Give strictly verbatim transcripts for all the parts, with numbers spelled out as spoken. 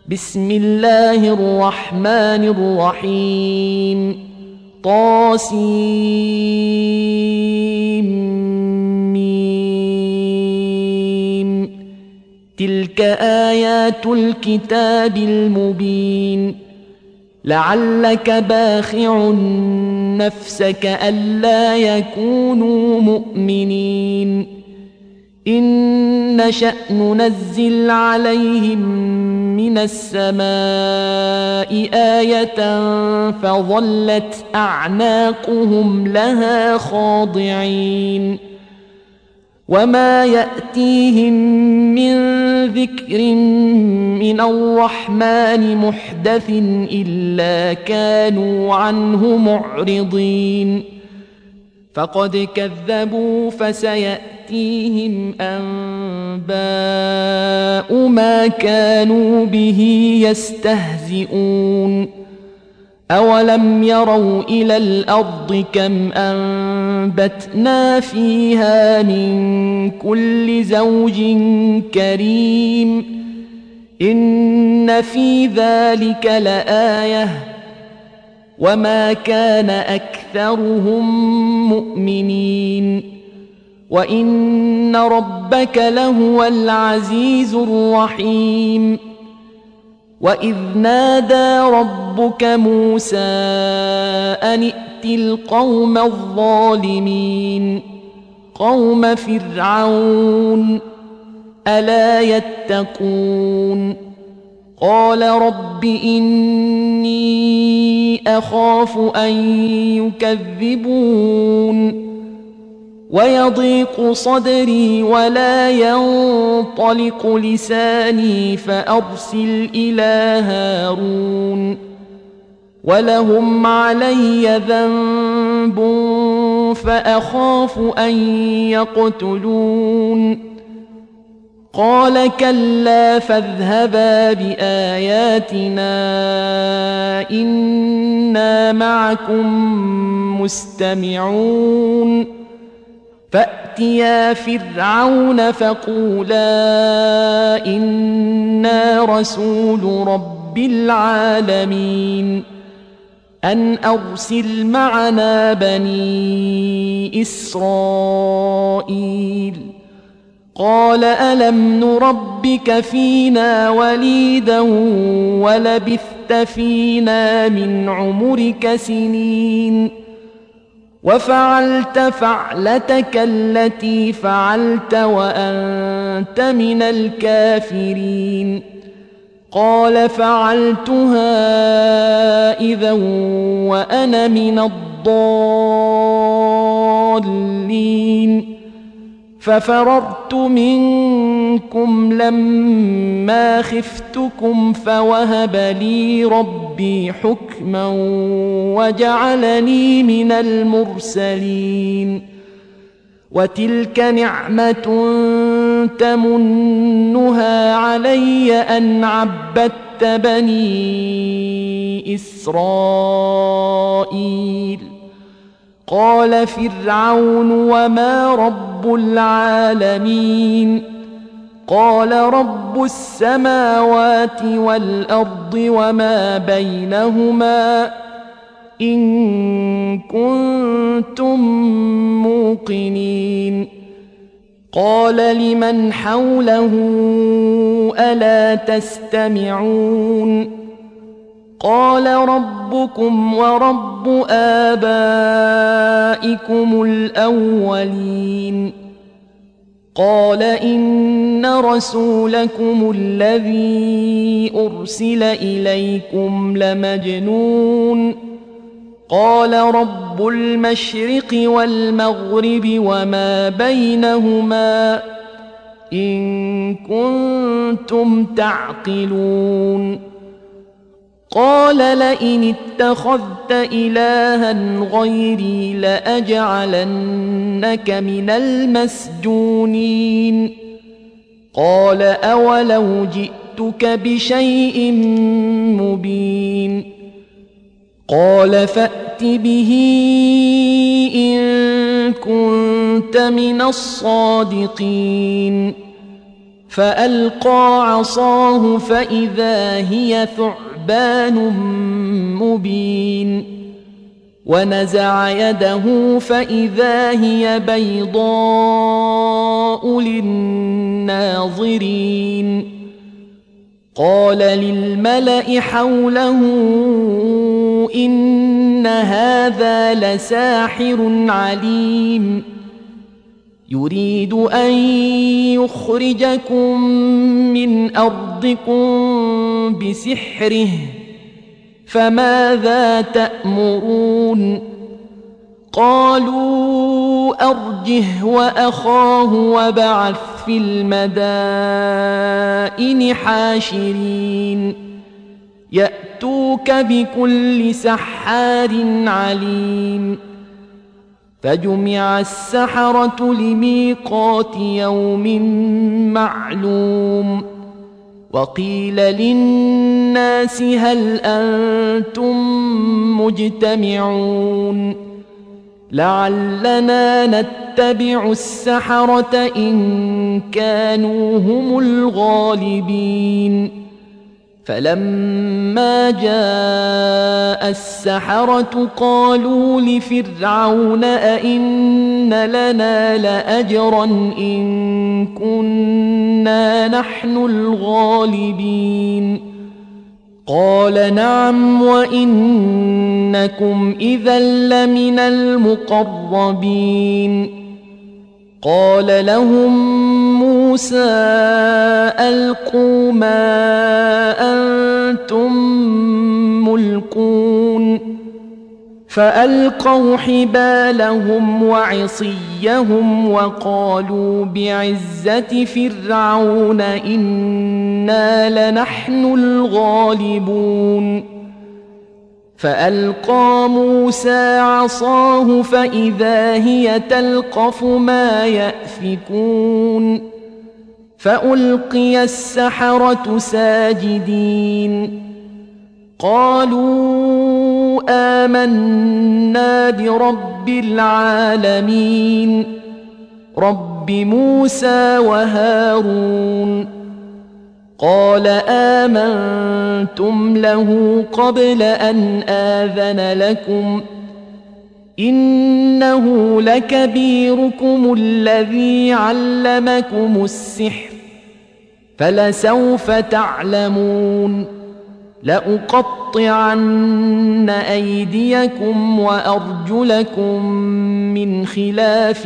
بسم الله الرحمن الرحيم طاسيم تلك آيات الكتاب المبين لعلك باخع نفسك ألا يكونوا مؤمنين إن نشأ ننزل عليهم من السماء آية فظلت أعناقهم لها خاضعين وما يأتيهم من ذكر من الرحمن محدث إلا كانوا عنه معرضين فقد كذبوا فسيأتيهم أنباء ما كانوا به يستهزئون أولم يروا إلى الأرض كم أنبتنا فيها من كل زوج كريم إن في ذلك لآية وما كان أكثرهم مؤمنين وإن ربك لهو العزيز الرحيم وإذ نادى ربك موسى أن ائت القوم الظالمين قوم فرعون ألا يتقون قال رب إني أخاف أن يكذبون ويضيق صدري ولا ينطلق لساني فأرسل إلى هارون ولهم علي ذنب فأخاف أن يقتلون قال كلا فاذهبا بآياتنا إنا معكم مستمعون فأتيا فرعون فقولا إنا رسول رب العالمين أن أرسل معنا بني إسرائيل قال ألم نربك فينا وليدا ولبثت فينا من عمرك سنين وفعلت فعلتك التي فعلت وأنت من الكافرين قال فعلتها إذا وأنا من الضالين ففررت منكم لما خفتكم فوهب لي ربي حكما وجعلني من المرسلين وتلك نعمة تمنها علي أن عبدت بني إسرائيل قال فرعون وما رب العالمين قال رب السماوات والأرض وما بينهما إن كنتم موقنين قال لمن حوله ألا تستمعون قال ربكم ورب آبائكم الأولين قال إن رسولكم الذي أرسل إليكم لمجنون قال رب المشرق والمغرب وما بينهما إن كنتم تعقلون قال لئن اتخذت إلها غيري لأجعلنك من المسجونين قال أولو جئتك بشيء مبين قال فأت به إن كنت من الصادقين فألقى عصاه فإذا هي ثعبان مبين ونزع يده فإذا هي بيضاء للناظرين قال للملأ حوله إن هذا لساحر عليم يريد أن يخرجكم من أرضكم بسحره فماذا تأمرون قالوا أرجه وأخاه وابعث في المدائن حاشرين يأتوك بكل سحار عليم فجمع السحرة لميقات يوم معلوم وقيل للناس هل أنتم مجتمعون لعلنا نتبع السحرة إن كانوا هم الغالبين فلما جاء السحرة قالوا لفرعون أئن لنا لأجرا إن كنا نحن الغالبين قال نعم وإنكم إذا لمن المقربين قال لهم موسى ألقوا ما أنتم ملقون فألقوا حبالهم وعصيهم وقالوا بعزة فرعون إنا لنحن الغالبون فألقى موسى عصاه فإذا هي تلقف ما يأفكون فألقي السحرة ساجدين قالوا آمنا برب العالمين رب موسى وهارون قال آمنتم له قبل أن آذن لكم إنه لكبيركم الذي علمكم السحر فلسوف تعلمون لأقطعن أيديكم وأرجلكم من خلاف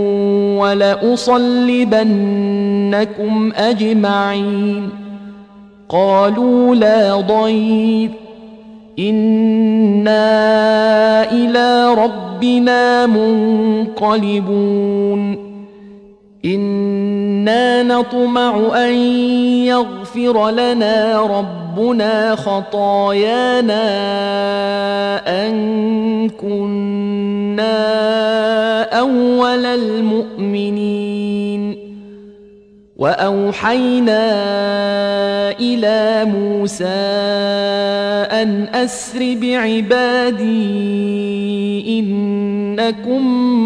ولأصلبنكم أجمعين قالوا لا ضير إنا إلى ربنا منقلبون إنا نطمع أن يغفر لنا ربنا خطايانا أن كنا أول المؤمنين وأوحينا إلى موسى أن أسر بعبادي إنكم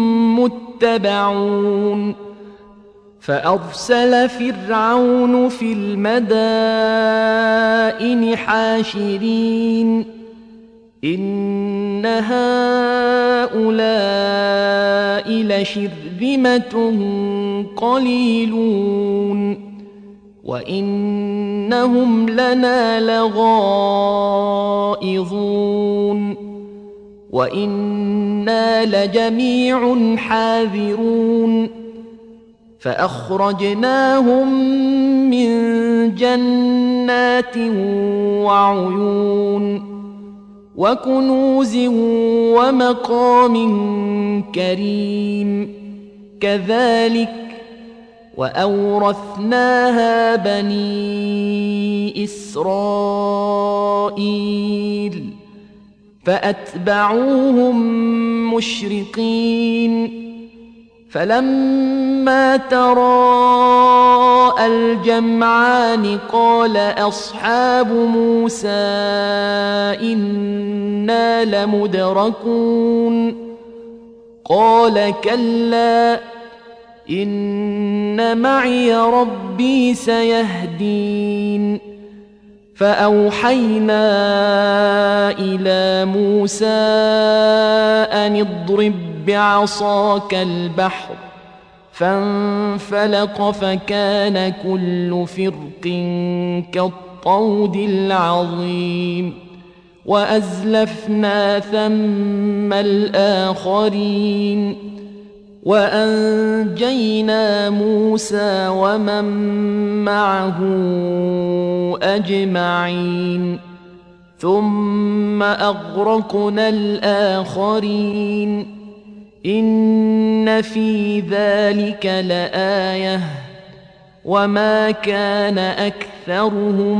متبعون فأرسل فرعون في المدائن حاشرين إن هؤلاء لشرذمة قليلون وإنهم لنا لغائظون وإنا لجميع حاذرون فأخرجناهم من جنات وعيون وكنوز ومقام كريم كذلك وأورثناها بني إسرائيل فأتبعوهم مشرقين فلما تراءى الجمعان قال أصحاب موسى إنا لمدركون قال كلا إن معي ربي سيهدين فأوحينا إلى موسى أن اضرب بعصاك البحر فانفلق فكان كل فرق كالطود العظيم وأزلفنا ثم الآخرين وأنجينا موسى ومن معه أجمعين ثم أغرقنا الآخرين إن في ذلك لآية وما كان أكثرهم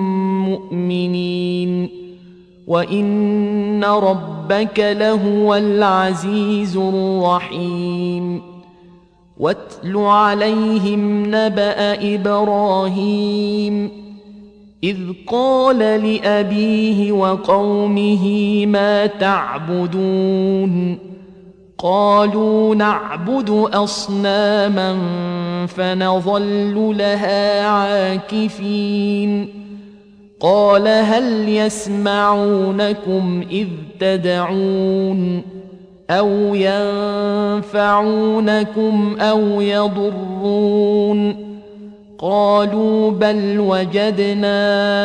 مؤمنين وإن ربك لهو العزيز الرحيم واتل عليهم نبأ إبراهيم إذ قال لأبيه وقومه ما تعبدون قالوا نعبد أصناما فنظل لها عاكفين قال هل يسمعونكم إذ تدعون أو ينفعونكم أو يضرون قالوا بل وجدنا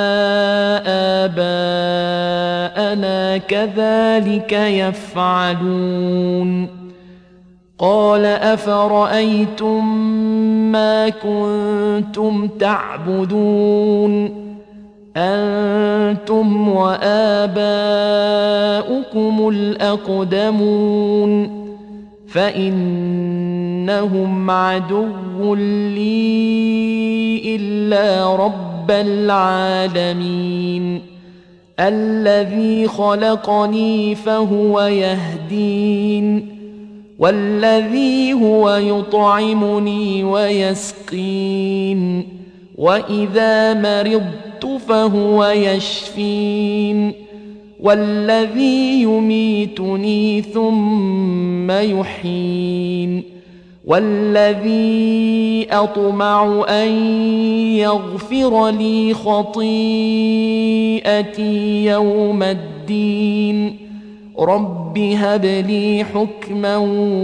آباءنا كذلك يفعلون قال أفرأيتم ما كنتم تعبدون أنتم وآباؤكم الأقدمون فإنهم عدو لي إلا رب العالمين الذي خلقني فهو يهدين والذي هو يطعمني ويسقين وإذا مرضت فهو يشفين والذي يميتني ثم يحيين والذي أطمع أن يغفر لي خطيئتي يوم الدين رب هب لي حكما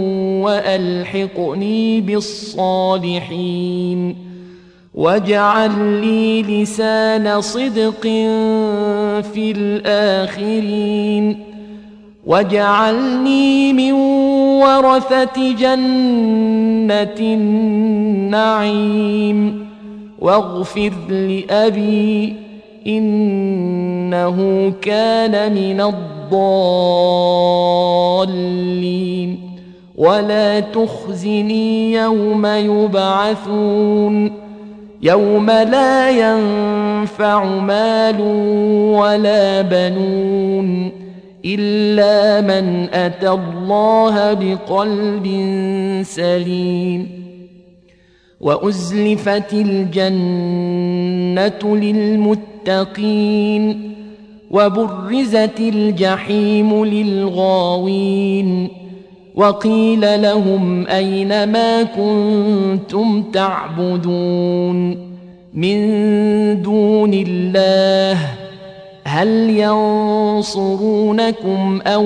وألحقني بالصالحين واجعل لي لسان صدق في الآخرين واجعلني من ورثة جنة النعيم واغفر لأبي إنه كان من الضالين ولا تخزني يوم يبعثون يوم لا ينفع مال ولا بنون إلا من أتى الله بقلب سليم وأزلفت الجنة للمتقين وبرزت الجحيم للغاوين وقيل لهم أين ما كنتم تعبدون من دون الله هل ينصرونكم أو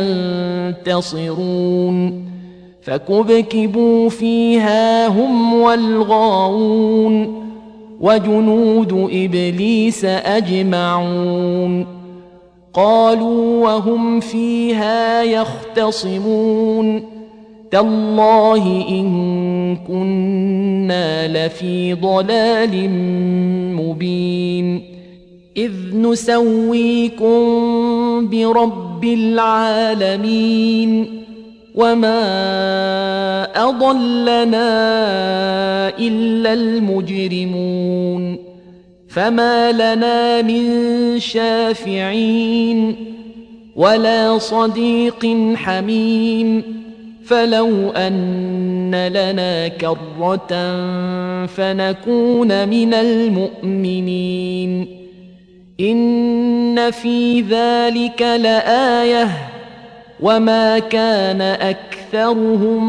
ينتصرون فكبكبوا فيها هم والغاوون وجنود إبليس أجمعون قالوا وهم فيها يختصمون تالله إن كنا لفي ضلال مبين إذ نسويكم برب العالمين وما أضلنا إلا المجرمون فما لنا من شافعين ولا صديق حميم فلو أن لنا كرة فنكون من المؤمنين إن في ذلك لآية وما كان أكثرهم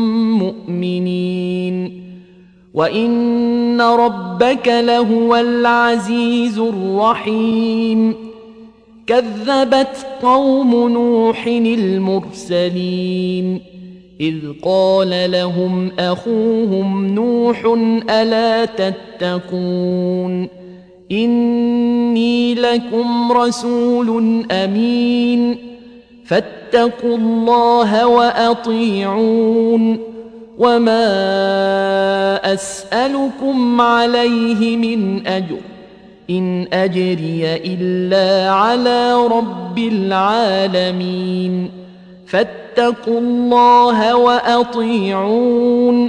مؤمنين وإن ربك لهو العزيز الرحيم كذبت قوم نوح المرسلين إذ قال لهم أخوهم نوح ألا تتقون إني لكم رسول أمين فاتقوا الله وأطيعون وما أسألكم عليه من أجر إن أجري إلا على رب العالمين فاتقوا الله وأطيعون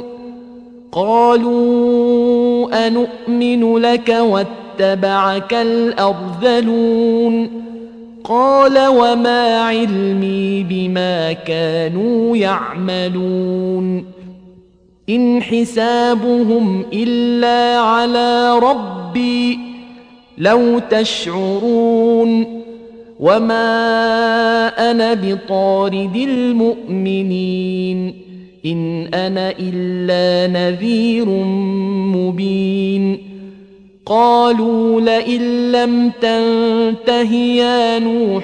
قالوا أنؤمن لك واتبعك الأرذلون قال وما علمي بما كانوا يعملون إن حسابهم إلا على ربي لو تشعرون وما أنا بطارد المؤمنين إن أنا إلا نذير مبين قالوا لئن لم تنته يا نوح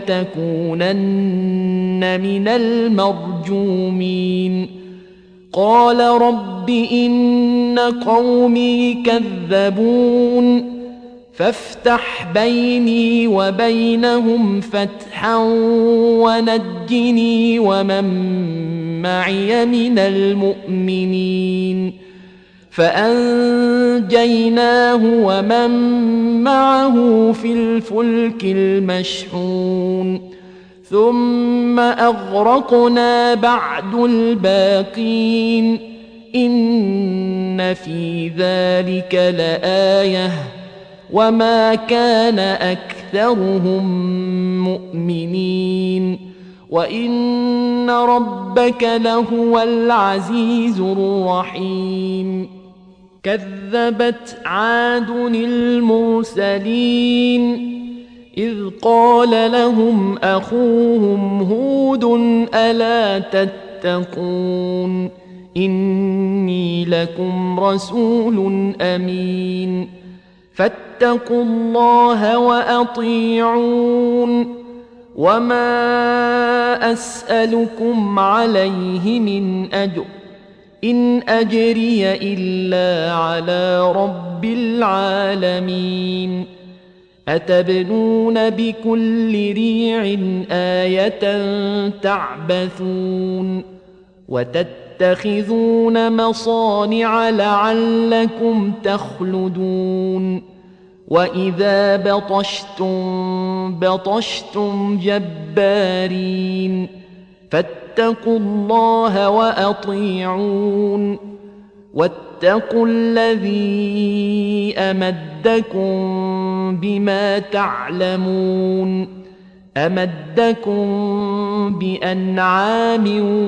لتكونن من المرجومين قال رب إن قومي كذبون فافتح بيني وبينهم فتحا ونجني ومن معي من المؤمنين فأنجيناه ومن معه في الفلك المشحون ثم أغرقنا بعد الباقين إن في ذلك لآية وما كان أكثرهم مؤمنين وإن ربك لهو العزيز الرحيم كذبت عاد المرسلين إذ قال لهم أخوهم هود ألا تتقون إني لكم رسول أمين فاتقوا الله وأطيعون وما أسألكم عليه من أجر إن أجري إلا على رب العالمين أتبنون بكل ريع آية تعبثون وتتخذون مصانع لعلكم تخلدون وإذا بطشتم بطشتم جبارين فاتقوا الله وأطيعون واتقوا الذي أمدكم بما تعلمون أمدكم بأنعام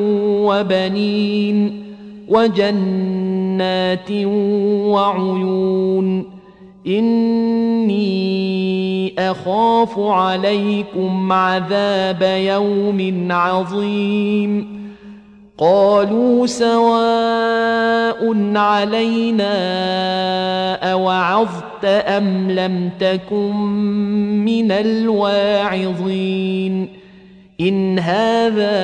وبنين وجنات وعيون إني أخاف عليكم عذاب يوم عظيم قالوا سواء علينا أوعظت أم لم تكن من الواعظين إن هذا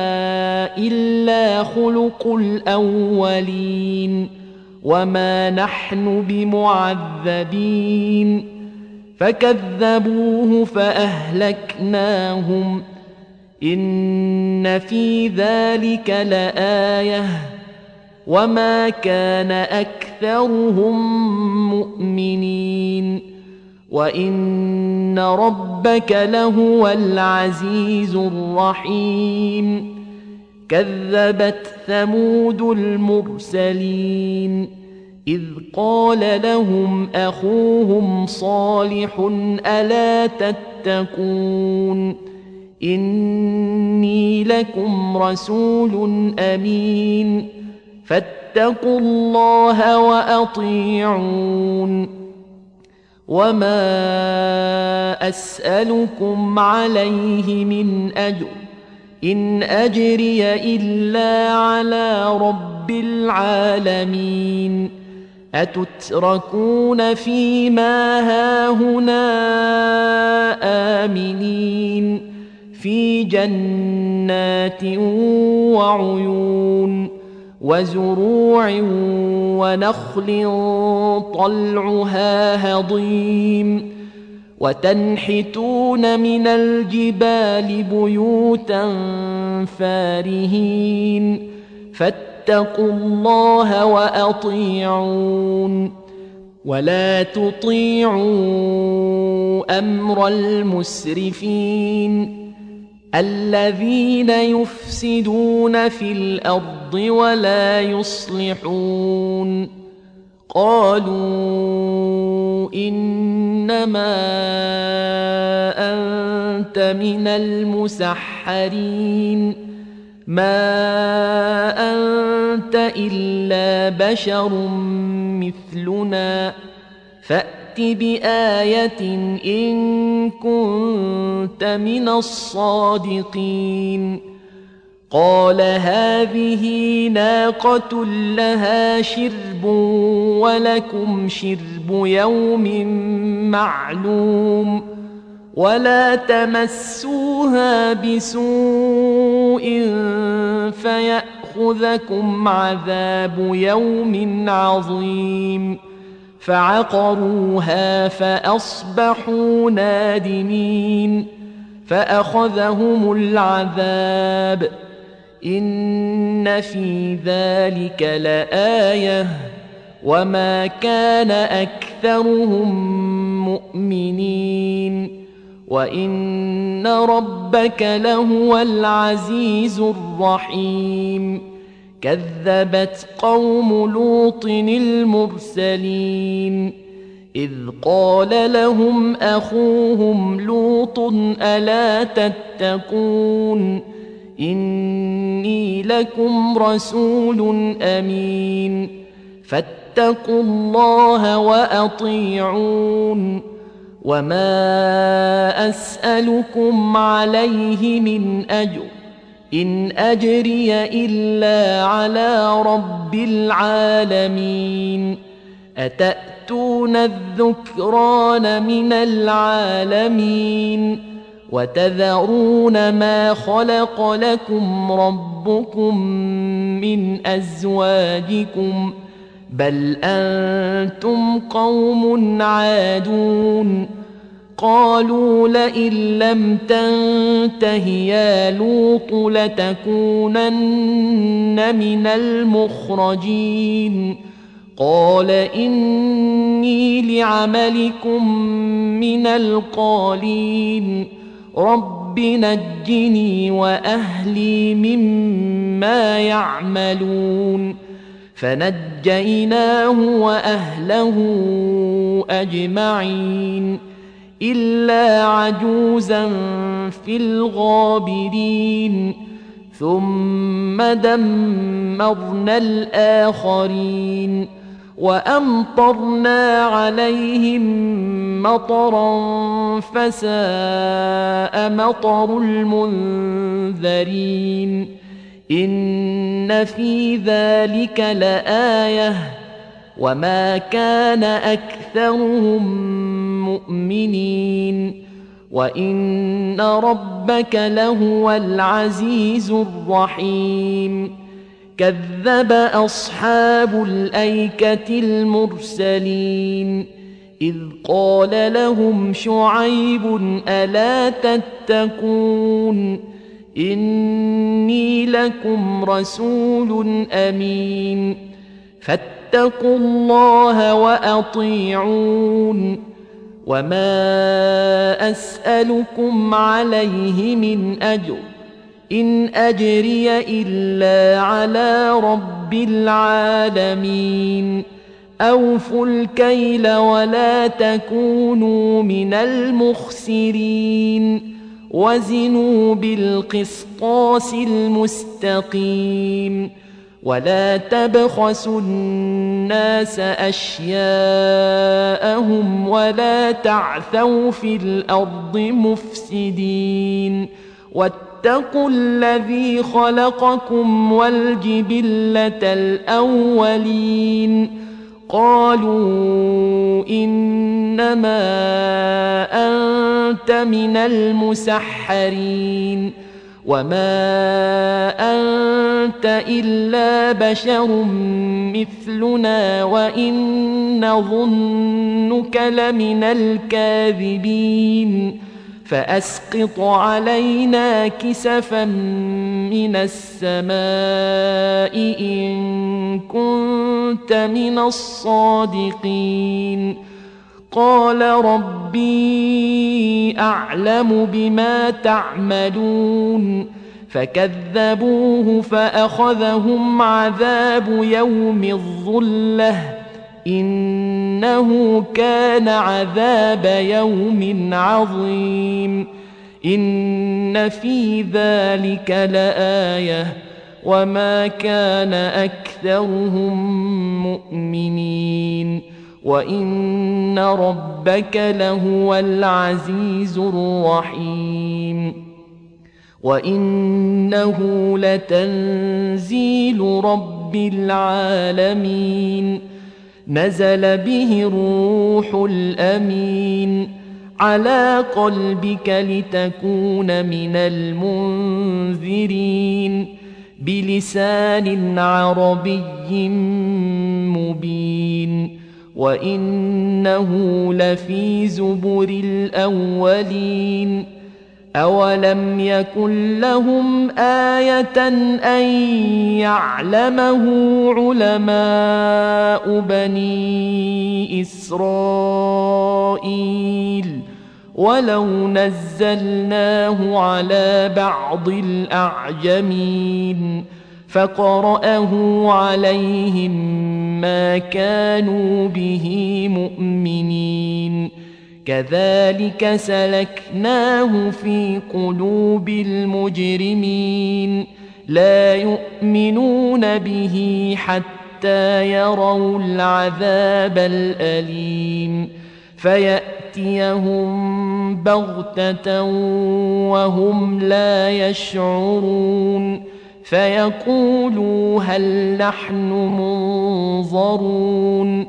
إلا خلق الأولين وما نحن بمعذبين فكذبوه فأهلكناهم إن في ذلك لآية وما كان أكثرهم مؤمنين وإن ربك لهو العزيز الرحيم كذبت ثمود المرسلين إذ قال لهم أخوهم صالح ألا تتقون إني لكم رسول أمين فاتقوا الله وأطيعون وما أسألكم عليه من أجر إن أجري إلا على رب العالمين أتتركون فيما هاهنا آمنين في جنات وعيون وزروع ونخل طلعها هضيم وتنحتون من الجبال بيوتا فارهين فاتقوا الله وأطيعون ولا تطيعوا أمر المسرفين الذين يفسدون في الأرض ولا يصلحون قالوا إنما أنت من المسحرين ما أنت إلا بشر مثلنا فأت بآية إن كنت من الصادقين قال هذه ناقة لها شرب ولكم شرب يوم معلوم ولا تمسوها بسوء فيأخذكم عذاب يوم عظيم فعقروها فأصبحوا نادمين فأخذهم العذاب إن في ذلك لآية وما كان أكثرهم مؤمنين وإن ربك لهو العزيز الرحيم كذبت قوم لوط المرسلين إذ قال لهم أخوهم لوط ألا تتقون إني لكم رسول أمين فاتقوا الله وأطيعون وما أسألكم عليه من أجر إن أجري إلا على رب العالمين أتأتون الذكران من العالمين وتذرون ما خلق لكم ربكم من أزواجكم بل أنتم قوم عادون قالوا لئن لم تنته يا لوط لتكونن من المخرجين قال إني لعملكم من القالين رب نجني وأهلي مما يعملون فنجيناه وأهله أجمعين إلا عجوزا في الغابرين ثم دمرنا الآخرين وأمطرنا عليهم مطرا فساء مطر المنذرين إن في ذلك لآية وما كان أكثرهم مؤمنين وإن ربك لهو العزيز الرحيم كذب أصحاب الأيكة المرسلين إذ قال لهم شعيب ألا تتقون إني لكم رسول أمين فاتقوا الله وأطيعون وما أسألكم عليه من أجر إن أجري إلا على رب العالمين أوفوا الكيل ولا تكونوا من المخسرين وزنوا بالقسطاس المستقيم ولا تبخسوا الناس أشياءهم ولا تعثوا في الأرض مفسدين واتقوا واتقوا الذي خلقكم والجبلة الأولين قالوا إنما أنت من المسحرين وما أنت إلا بشر مثلنا وإن نظنك لمن الكاذبين فأسقط علينا كسفا من السماء إن كنت من الصادقين قال ربي أعلم بما تعملون فكذبوه فأخذهم عذاب يوم الظلة إنه كان عذاب يوم عظيم إن في ذلك لآية وما كان أكثرهم مؤمنين وإن ربك لهو العزيز الرحيم وإنه لتنزيل رب العالمين نزل به الروح الأمين على قلبك لتكون من المنذرين بلسان عربي مبين وإنه لفي زبر الأولين أولم يكن لهم آية أن يعلمه علماء بني إسرائيل ولو نزلناه على بعض الأعجمين فقرأه عليهم ما كانوا به مؤمنين كذلك سلكناه في قلوب المجرمين لا يؤمنون به حتى يروا العذاب الأليم فيأتيهم بغتة وهم لا يشعرون فيقولوا هل نحن منظرون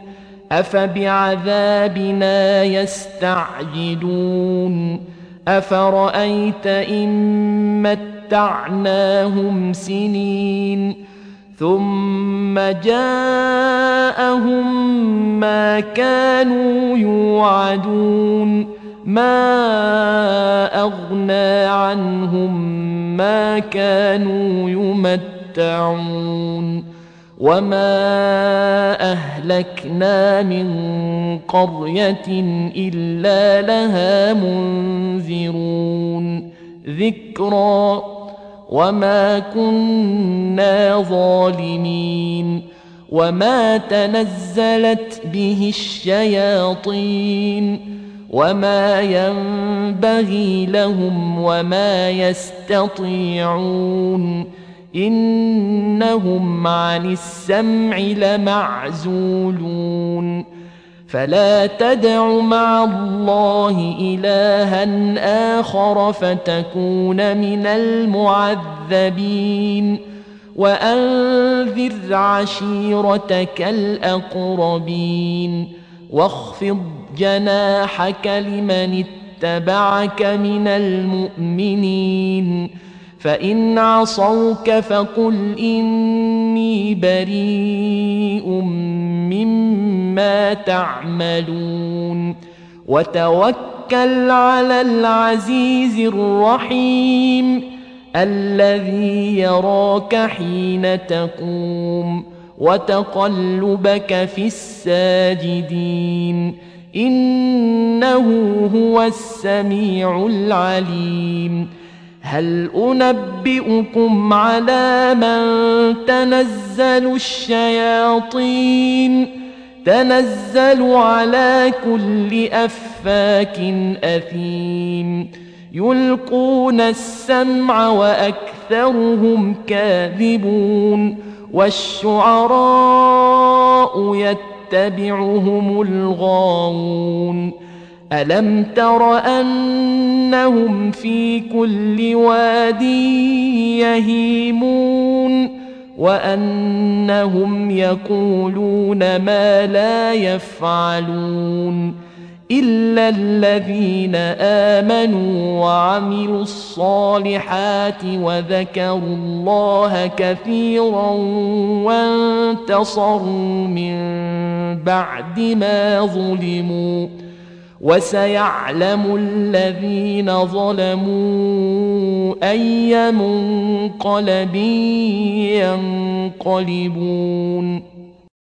أفبعذابنا يستعجلون أفرأيت إن متعناهم سنين ثم جاءهم ما كانوا يوعدون ما أغنى عنهم ما كانوا يمتعون وما أهلكنا من قرية إلا لها منذرون ذكرى وما كنا ظالمين وما تنزلت به الشياطين وما ينبغي لهم وما يستطيعون إنهم عن السمع لمعزولون فلا تدع مع الله إلها آخر فتكون من المعذبين وأنذر عشيرتك الأقربين واخفض جناحك لمن اتبعك من المؤمنين فإن عصوك فقل إني بريء مما تعملون وتوكل على العزيز الرحيم الذي يراك حين تقوم وتقلبك في الساجدين إنه هو السميع العليم هل أنبئكم على من تنزل الشياطين تنزل على كل أفاك أثيم يلقون السمع وأكثرهم كاذبون والشعراء يتبعهم الغاوون ألم تر أنهم في كل واد يهيمون وأنهم يقولون ما لا يفعلون إلا الذين آمنوا وعملوا الصالحات وذكروا الله كثيرا وانتصروا من بعد ما ظلموا وسيعلم الذين ظلموا أي منقلب ينقلبون